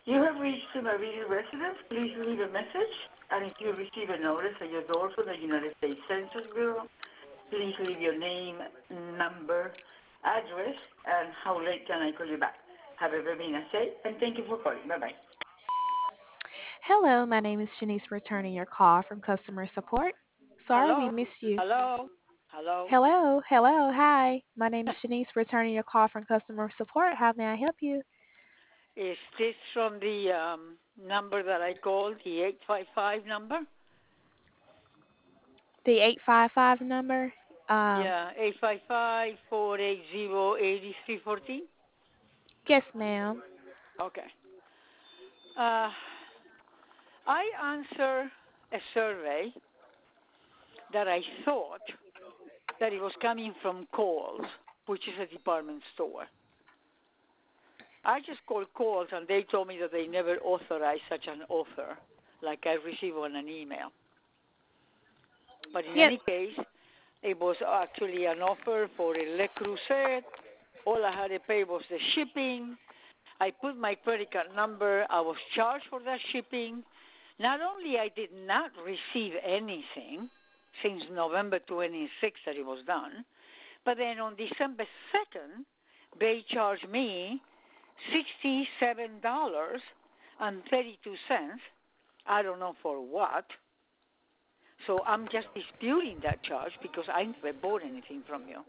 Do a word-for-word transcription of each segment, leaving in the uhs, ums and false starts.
You have reached the Meridian residence. Please leave a message. And if you receive a notice at your door from the United States Census Bureau, please leave your name, number, address, and how late can I call you back. Have a very nice day, and thank you for calling. Bye-bye. Hello, my name is Shanice, returning your call from customer support. Sorry we Hello? missed you. Hello? Hello? Hello, hello, hi. My name is Shanice, returning your call from customer support. How may I help you? Is this from the um, number that I called, the eight five five number? The eight five five number? Uh, Yeah, eight five five, four eight zero, eight three one four. yes, ma'am. Okay. Uh, I answer a survey that I thought that it was coming from Kohl's, which is a department store. I just called Kohl's and they told me that they never authorized such an offer like I received on an email. But in Yep. any case, it was actually an offer for a Le Creuset. All I had to pay was the shipping. I put my credit card number. I was charged for that shipping. Not only I did not receive anything since November twenty-sixth that it was done, but then on December second, they charged me sixty-seven dollars and thirty-two cents. I don't know for what. So I'm just disputing that charge because I never bought anything from you.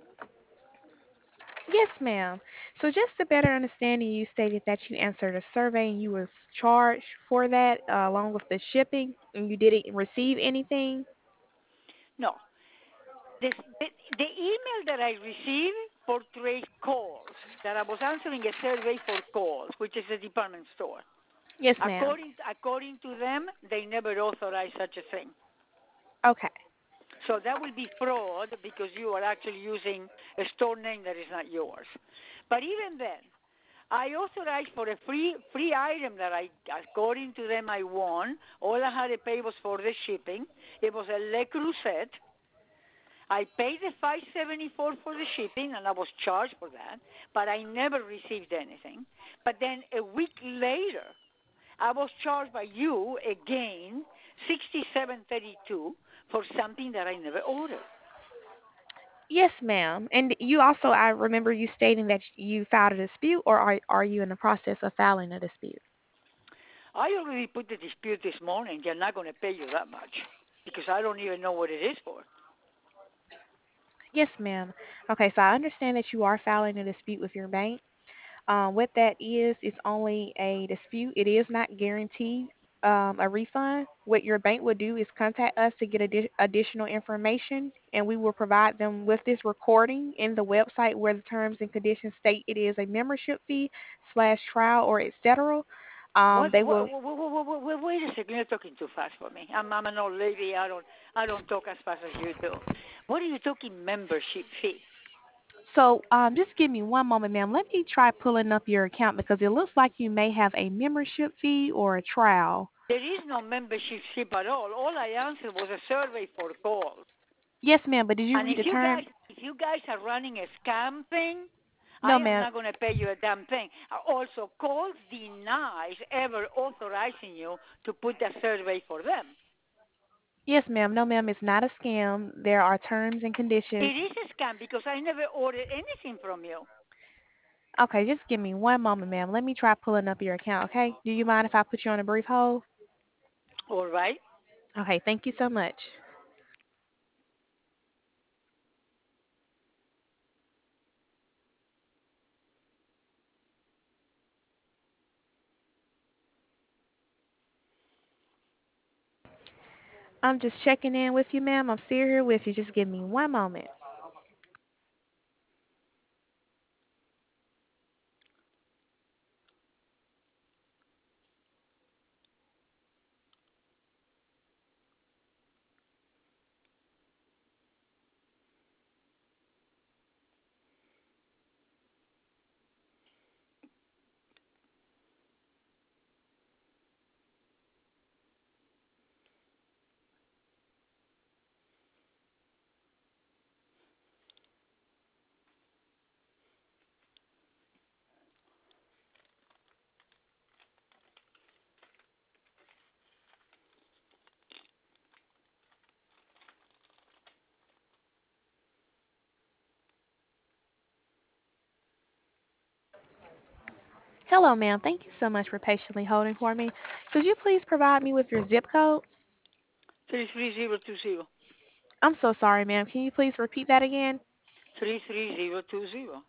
Yes, ma'am. So just to better understanding, you stated that you answered a survey and you was charged for that uh, along with the shipping, and you didn't receive anything. No, this, the, the email that I received portrayed calls, that I was answering a survey for calls, which is a department store. Yes, ma'am. According, according to them, they never authorized such a thing. Okay. So that will be fraud because you are actually using a store name that is not yours. But even then, I authorized for a free free item that I, according to them, I won. All I had to pay was for the shipping. It was a Le Creuset. I paid the five seventy four for the shipping, and I was charged for that. But I never received anything. But then a week later, I was charged by you again sixty seven thirty two for something that I never ordered. Yes, ma'am. And you also, I remember you stating that you filed a dispute, or are are you in the process of filing a dispute? I already put the dispute this morning. They're not going to pay you that much because I don't even know what it is for. Yes, ma'am. Okay, so I understand that you are filing a dispute with your bank. Um, what that is, is only a dispute. It is not guaranteed um, a refund. What your bank will do is contact us to get addi- additional information, and we will provide them with this recording in the website where the terms and conditions state it is a membership fee slash trial or et cetera. Um, What? they What, will. what, what, what, what, wait a second. You're talking too fast for me. I'm, I'm an old lady. I don't I don't talk as fast as you do. What are you talking membership fee? So, um, just give me one moment, ma'am. Let me try pulling up your account because it looks like you may have a membership fee or a trial. There is no membership fee at all. All I answered was a survey for calls. Yes, ma'am, but did you And read if the you term? guys if you guys are running a scam thing, I No, am ma'am. not going to pay you a damn thing. Also, calls denies ever authorizing you to put a survey for them. Yes, ma'am. No, ma'am. It's not a scam. There are terms and It conditions. is a scam because I never ordered anything from you. Okay, just give me one moment, ma'am. Let me try pulling up your account, okay? Do you mind if I put you on a brief hold? All right? Okay, thank you so much. I'm just checking in with you, ma'am. I'm still here with you. Just give me one moment. Hello, ma'am. Thank you so much for patiently holding for me. Could you please provide me with your zip code? Three three zero two zero. I'm so sorry, ma'am. Can you please repeat that again? Three three zero two zero.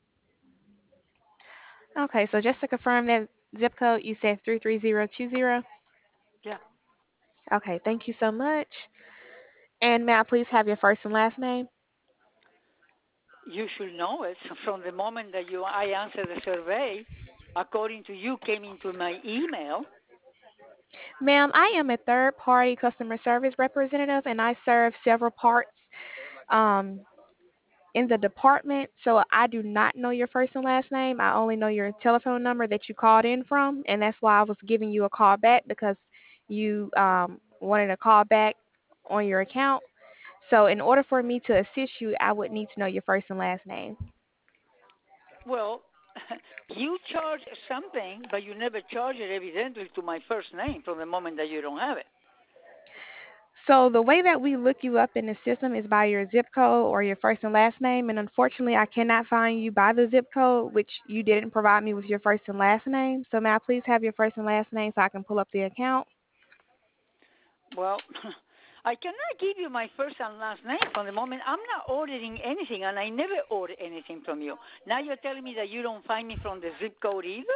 Okay, so just to confirm that zip code, you said three three zero two zero. Yeah. Okay, thank you so much. And may I please have your first and last name? You should know it from the moment that you I answered the survey. According to you, came into my email. Ma'am, I am a third party customer service representative and I serve several parts um, in the department. So I do not know your first and last name. I only know your telephone number that you called in from. And that's why I was giving you a call back because you um, wanted a call back on your account. So in order for me to assist you, I would need to know your first and last name. Well, you charge something, but you never charge it evidently to my first name from the moment that you don't have it. So the way that we look you up in the system is by your zip code or your first and last name, and unfortunately, I cannot find you by the zip code, which you didn't provide me with your first and last name. So may I please have your first and last name so I can pull up the account? Well, I cannot give you my first and last name from the moment I'm not ordering anything, and I never order anything from you. Now you're telling me that you don't find me from the zip code either?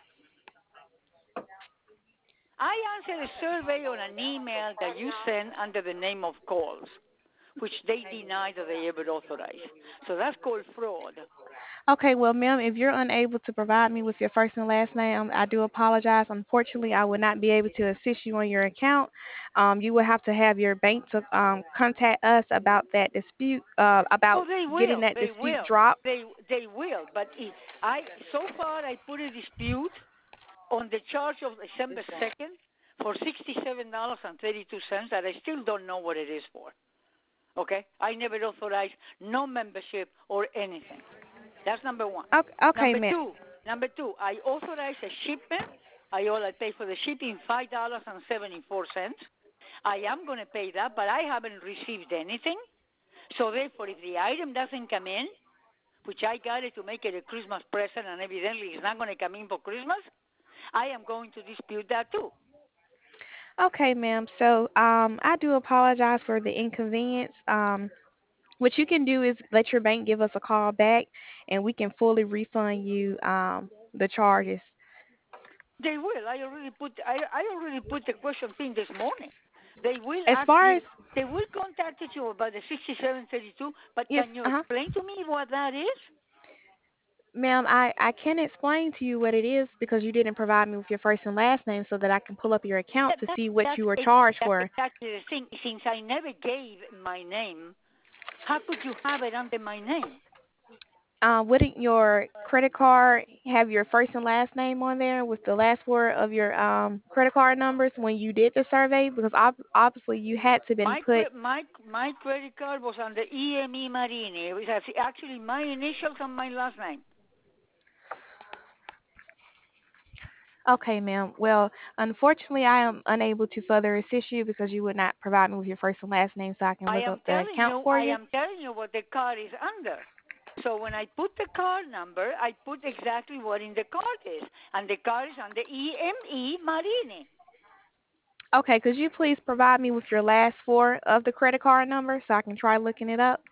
I answered a survey on an email that you sent under the name of calls, which they deny that they ever authorized. So that's called fraud. Okay, well, ma'am, if you're unable to provide me with your first and last name, I do apologize. Unfortunately, I would not be able to assist you on your account. Um, you will have to have your bank to um, contact us about that dispute, uh, Oh, about they getting will. that They dispute will. dropped. They they will. But if I so far I put a dispute on the charge of December second for sixty-seven dollars and thirty-two cents that I still don't know what it is for. Okay, I never authorized no membership or anything. That's number one. Okay, okay, Number ma'am. two, number two, I authorize a shipment. I all I pay for the shipping five dollars and seventy four cents. I am going to pay that, but I haven't received anything. So therefore, if the item doesn't come in, which I got it to make it a Christmas present, and evidently it's not going to come in for Christmas, I am going to dispute that too. Okay, ma'am. So um, I do apologize for the inconvenience. Um, what you can do is let your bank give us a call back, and we can fully refund you um, the charges. They will. I already put. I I already put the question thing this morning. They will As ask far you. as They will contact you about the sixty-seven thirty-two. But yes, can you uh-huh. explain to me what that is? Ma'am, I, I can explain to you what it is because you didn't provide me with your first and last name so that I can pull up your account That, to that see what that's you were ex- charged that's for. exactly the thing. Since I never gave my name, how could you have it under my name? Uh, wouldn't your credit card have your first and last name on there with the last four of your um, credit card numbers when you did the survey? Because ob- obviously you had to been My put. cre- my my credit card was under E M E Marini. It was actually my initials and my last name. Okay, ma'am. Well, unfortunately, I am unable to further assist you because you would not provide me with your first and last name so I can I look up am the telling account you, for I you. am telling you what the card is under. So when I put the card number, I put exactly what in the card is, and the card is under E M E Marini. Okay, could you please provide me with your last four of the credit card number so I can try looking it up?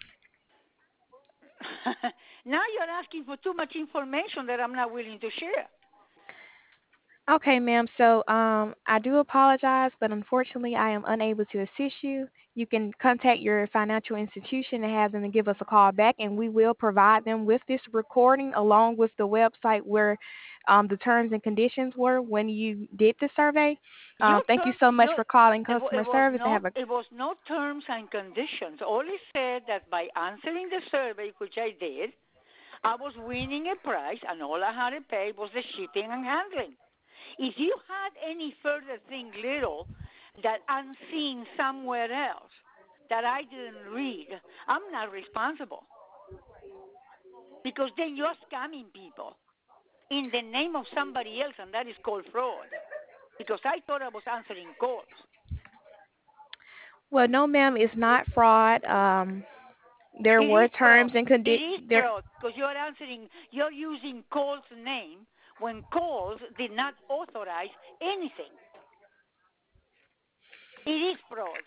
Now you're asking for too much information that I'm not willing to share. Okay, ma'am. So, um, I do apologize, but unfortunately, I am unable to assist you. You can contact your financial institution and have them to give us a call back, and we will provide them with this recording along with the website where um, the terms and conditions were when you did the survey. Um, Your thank you term, so much your for calling it, wa- customer it was service and not have a it was no terms and conditions. All it said that by answering the survey, which I did, I was winning a prize, and all I had to pay was the shipping and handling. If you had any further thing little that I'm seeing somewhere else that I didn't read, I'm not responsible because then you're scamming people in the name of somebody else, and that is called fraud. Because I thought I was answering calls. well, no, ma'am, it's not fraud. Um, there It were is fraud. terms and It condi- is there. fraud because you're answering, you're using Cole's name when calls did not authorize anything. It is fraud.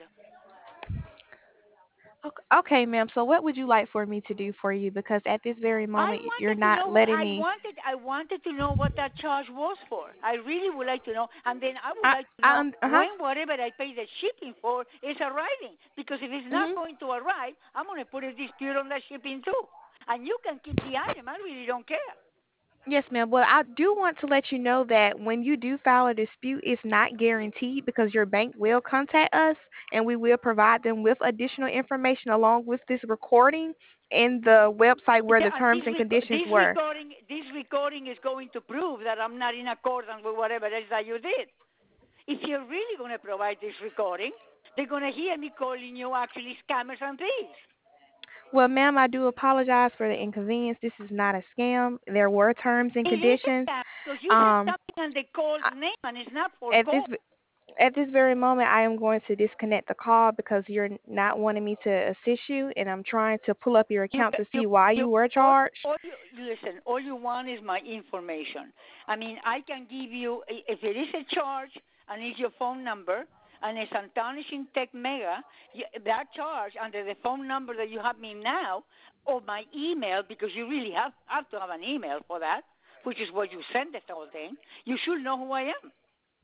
Ok- Okay, ma'am. So what would you like for me to do for you? Because at this very I moment, you're wanted to not know what letting I me. wanted. I wanted to know what that charge was for. I really would like to know, and then I would I, like to I, know um, uh huh. when whatever I pay the shipping for is arriving. Because if it's not Mhm. going to arrive, I'm going to put a dispute on the shipping too. And you can keep the item. I really don't care. Yes, ma'am. Well, I do want to let you know that when you do file a dispute, it's not guaranteed because your bank will contact us and we will provide them with additional information along with this recording and the website where Yeah, the and terms this and rec- conditions this were. recording this recording is going to prove that I'm not in accordance with whatever it is that you did. If you're really going to provide this recording, they're going to hear me calling you actually scammers and thieves. Well, ma'am, I do apologize for the inconvenience. This is not a scam. There were terms and It is a conditions. scam because you have Um, something on the call's name and it's not for at this call. at this very moment, I am going to disconnect the call because you're not wanting me to assist you, and I'm trying to pull up your You account to you see why you you were all, charged. all you listen. All you want is my information. I mean, I can give you if it is a charge and it's your phone number and it's Astonishing Tech Mega. That charge under the phone number that you have me now or my email because you really have have to have an email for that, which is what you send the whole thing. You should know who I am.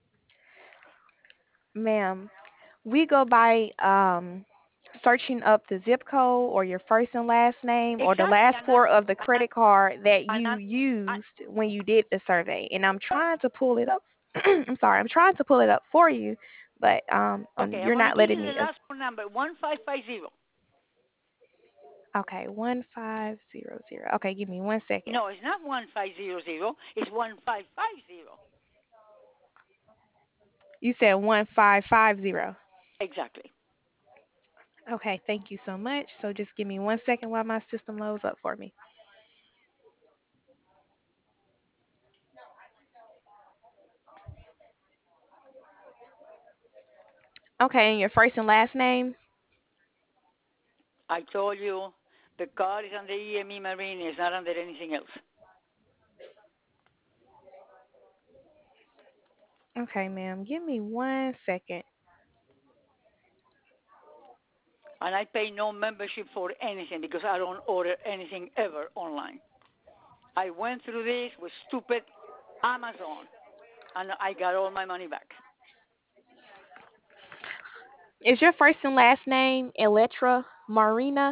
Ma'am, we go by um, searching up the zip code or your first and last name or the Exactly, last and four of the I, credit card that and you I, I, used when you did the survey. And I'm I trying to pull it up. I'm sorry, I'm trying to pull it up for you, but um, um okay, I'm you're going to not give letting you me. the last phone number one five five zero. Okay, one five zero zero. Okay, give me one second. No, it's not one five zero zero. It's one five five zero. You said one five five zero. Exactly. Okay, thank you so much. So just give me one second while my system loads up for me. Okay, and your first and last name? I told you the car is under E M E Marine. It's not under anything else. Okay, ma'am. Give me one second. And I pay no membership for anything because I don't order anything ever online. I went through this with stupid Amazon and I got all my money back. Is your first and last name Electra Marina?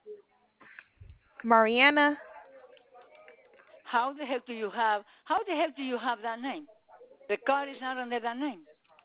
Mariana? How the heck do you have how the heck do you have that name? The car is not under that name.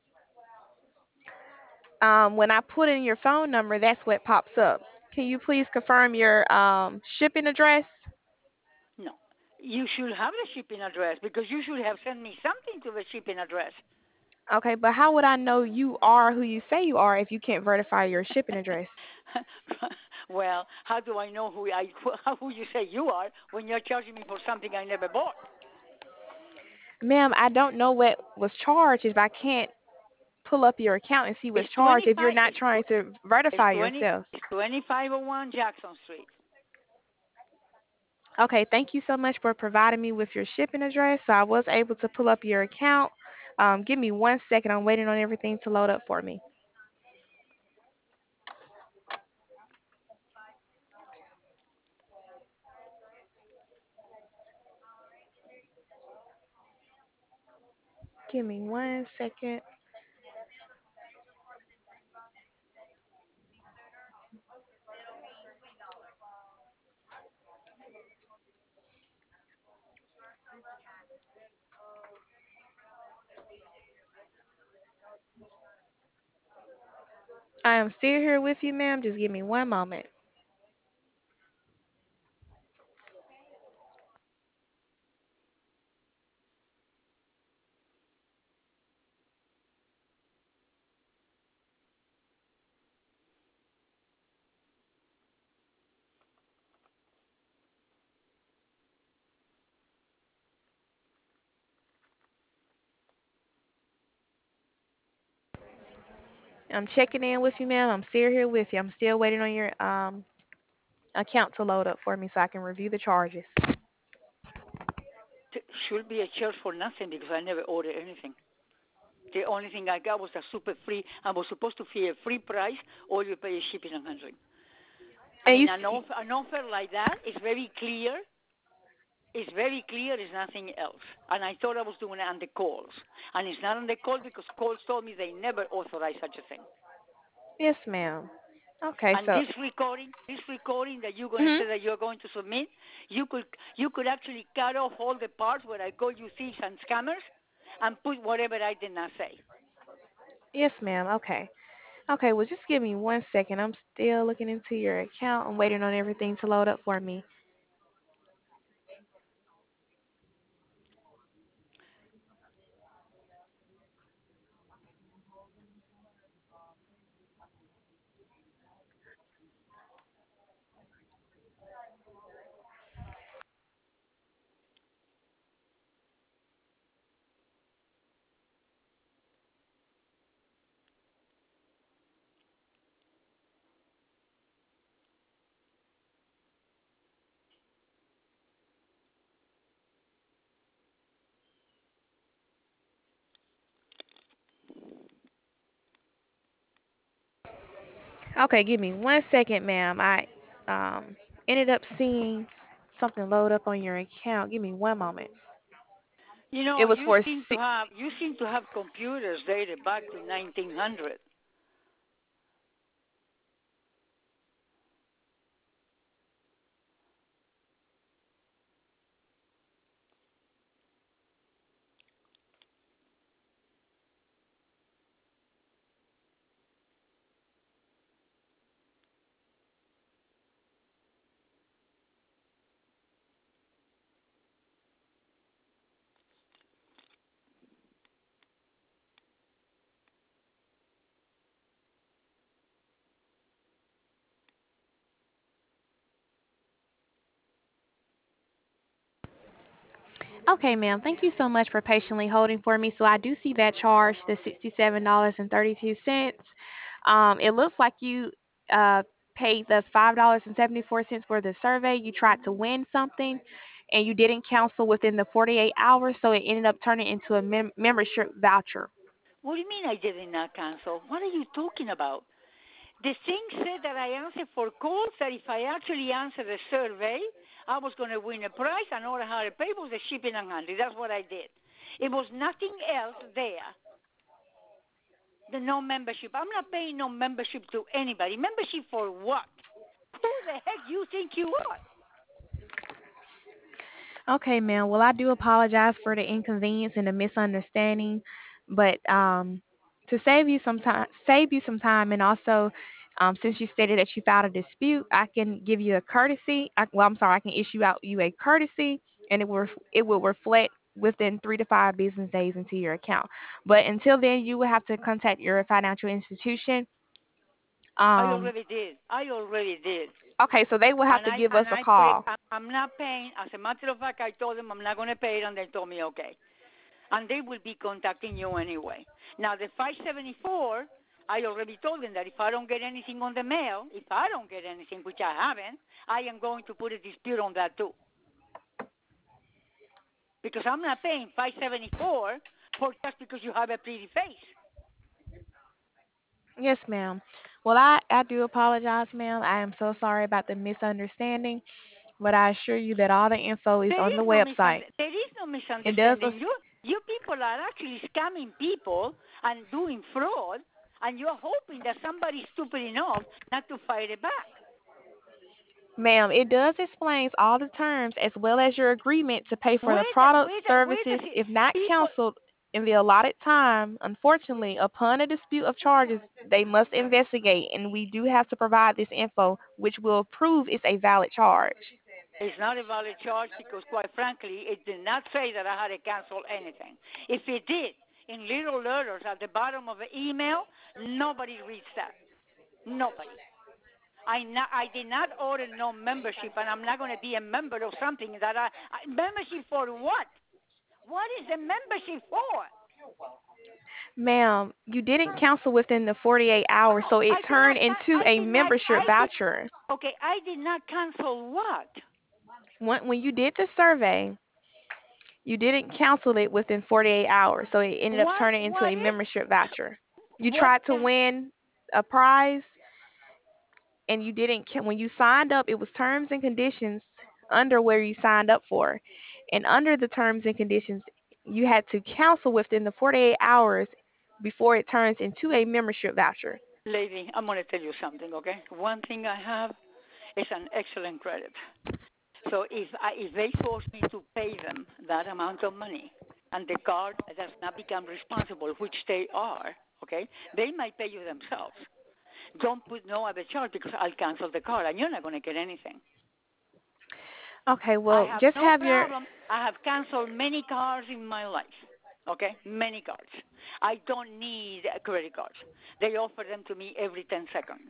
Um, when I put in your phone number, that's what pops up. Can you please confirm your um, shipping address? No. You should have the shipping address because you should have sent me something to the shipping address. Okay, but how would I know you are who you say you are if you can't verify your shipping address? Well, how do I know who I who you say you are when you're charging me for something I never bought? Ma'am, I don't know what was charged if I can't pull up your account and see what's It's charged if you're twenty-five. not It's, trying tw- to it's verify twenty. yourself. It's twenty-five oh one Jackson Street. Okay, thank you so much for providing me with your shipping address. So I was able to pull up your account. Um, give me one second. I'm waiting on everything to load up for me. Give me one second. I am still here with you, ma'am. Just give me one moment. I'm checking in with you, ma'am. I'm still here with you. I'm still waiting on your um account to load up for me so I can review the charges. Should be a charge for nothing because I never ordered anything. The only thing I got was a super free. I was supposed to pay a free price. All you pay is shipping and handling. I And mean, you, an offer, an offer like that is very clear. It's very clear. It's nothing else. And I thought I was doing it on the calls, and it's not on the call because calls told me they never authorized such a thing. yes, ma'am. Okay, And so. this recording, this recording that you're going to Mhm. say that you're going to submit, you could you could actually cut off all the parts where I call you thieves and scammers, and put whatever I did not say. Yes, ma'am. Okay. Okay, well, just give me one second. I'm still looking into your account. I'm waiting on everything to load up for me. Okay, give me one second, ma'am. I um ended up seeing something load up on your account. Give me one moment. You It know, was you for seem to si- have you seem to have computers dated back to nineteen hundred. Okay, ma'am. Thank you so much for patiently holding for me. So I do see that charge, the sixty-seven dollars and thirty-two cents. Um, it looks like you uh paid the five dollars and seventy-four cents for the survey. You tried to win something, and you didn't cancel within the forty-eight hours, so it ended up turning into a mem- membership voucher. What do you mean I did not cancel? What are you talking about? The thing said that I answered for calls, that if I actually answered the survey, I was going to win a prize, and all I had to pay was the shipping and handling. That's what I did. It was nothing else there. The no membership. I'm not paying no membership to anybody. Membership for what? Who the heck you think you are? Okay, ma'am. Well, I do apologize for the inconvenience and the misunderstanding, but um, to save you some time, save you some time, and also, um, since you stated that you filed a dispute, I can give you a courtesy. I, well, I'm sorry, I can issue out you a courtesy, and it will ref- it will reflect within three to five business days into your account. But until then, you will have to contact your financial institution. I Um, already did. I already did. okay, so they will have And to I give us and a I put it. call. I'm I'm not paying. As a matter of fact, I told them I'm not going to pay it, and they told me okay. And they will be contacting you anyway. Now the five seventy-four, I already told them that if I don't get anything on the mail, if I don't get anything, which I haven't, I am going to put a dispute on that too, because I'm not paying five seventy-four for just because you have a pretty face. Yes, ma'am. Well, I, I do apologize, ma'am. I am so sorry about the misunderstanding, but I assure you that all the info is There on the is no website. misund- there is no It does. misunderstanding. You you people are actually scamming people and doing fraud, and you're hoping that somebody's stupid enough not to fight it back. Ma'am, it does explains all the terms as well as your agreement to pay for the Where the, product where the, where services does it if not people? canceled in the allotted time. Unfortunately, upon a dispute of charges, they must investigate, and we do have to provide this info, which will prove it's a valid charge. It's not a valid charge because, quite frankly, it did not say that I had to cancel anything. If it did, in little letters at the bottom of the email, nobody reads that. Nobody. I not, I did not order no membership, and I'm not going to be a member of something that I, I membership for what? What is the membership for? Ma'am, you didn't cancel within the forty-eight hours, No, so it I did not. turned into I a did not. I membership did. voucher. Okay, I did not cancel what? When, when you did the survey, You didn't cancel it within forty-eight hours, so it ended up What turning into what a if membership voucher. You what tried to can win a prize and you didn't ca- when you signed up, it was terms and conditions under where you signed up for. And under the terms and conditions, you had to cancel within the forty-eight hours before it turns into a membership voucher. lady, I'm gonna tell you something, okay? One thing I have is an excellent credit. So if I, if they force me to pay them that amount of money and the card does not become responsible, which they are, okay, they might pay you themselves. Don't put no other charge because I'll cancel the card and you're not going to get anything. Okay, I well, have just no have your problem. I have canceled many cards in my life, okay, many cards. I don't need credit cards. They offer them to me every ten seconds.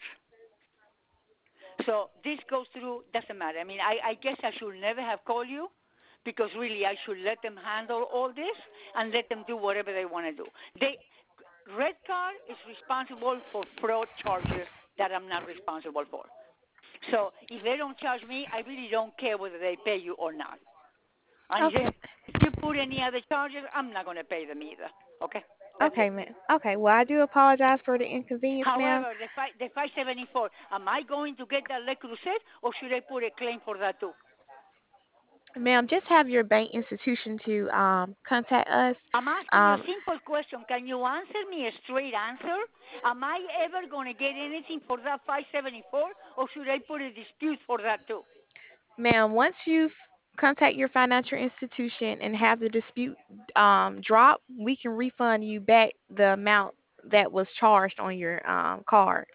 So this goes through, doesn't matter. I mean, I, I guess I should never have called you because really I should let them handle all this and let them do whatever they want to do. They, Red Card is responsible for fraud charges that I'm not responsible for. So if they don't charge me, I really don't care whether they pay you or not. And if, okay. if you put any other charges, I'm not going to pay them either. Okay? That's Okay, it. ma'am. Okay, well, I do apologize for the inconvenience, ma'am. However, the, five, the five seventy-four, am I going to get that Le Creuset or should I put a claim for that too? Ma'am, just have your bank institution to um contact us. I'm asking you a Um, simple question. Can you answer me a straight answer? Am I ever going to get anything for that five seventy-four or should I put a dispute for that too? Ma'am, once you contact your financial institution and have the dispute um, drop, we can refund you back the amount that was charged on your um, card.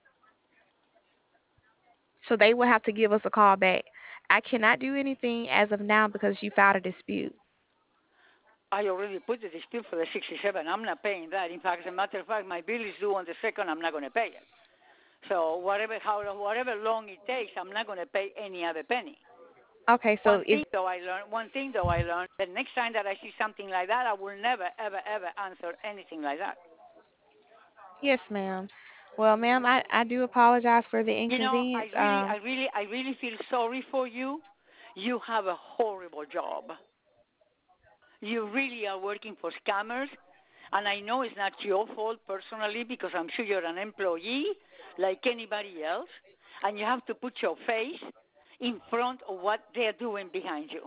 So they will have to give us a call back. I cannot do anything as of now because you filed a dispute. I already put the dispute for the sixty-seven. I'm not paying that. In fact, as a matter of fact, my bill is due on the second. I'm not going to pay it. So whatever, how, whatever long it takes, I'm not going to pay any other penny. Okay, so One if thing though I learned, one thing though I learned, the next time that I see something like that, I will never, ever, ever answer anything like that. yes, ma'am. Well, ma'am, I, I do apologize for the You know, I inconvenience. really, I Um, really, I really feel sorry for you. You have a horrible job. You really are working for scammers. And I know it's not your fault personally because I'm sure you're an employee like anybody else. And you have to put your face in front of what they're doing behind you.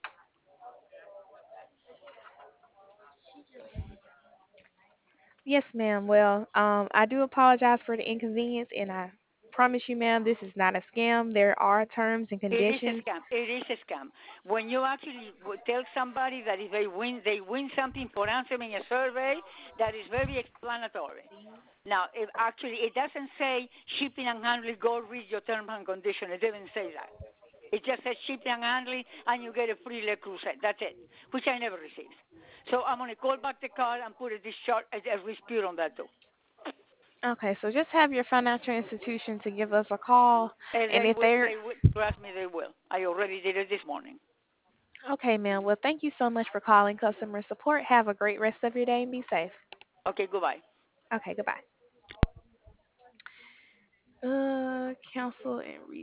yes, ma'am. Well, um, I do apologize for the inconvenience, and I promise you, ma'am, this is not a scam. There are terms and It is a conditions. scam. It is a scam. When you actually w- tell somebody that if they win, they win something for answering a survey, that is very explanatory. Now, if actually it doesn't say shipping and handling, go read your terms and conditions. It doesn't say that. It just says shipping and handling, and you get a free Le Creuset. That's it, which I never received. So I'm going to call back the card and put a discharge, a, a dispute on that too. Okay, so just have your financial institution to give us a call, And and they if will, they're they will, trust me, they will. I already did it this morning. okay, ma'am. Well, thank you so much for calling customer support. Have a great rest of your day and be safe. Okay, goodbye. Okay, goodbye. Uh, cancel and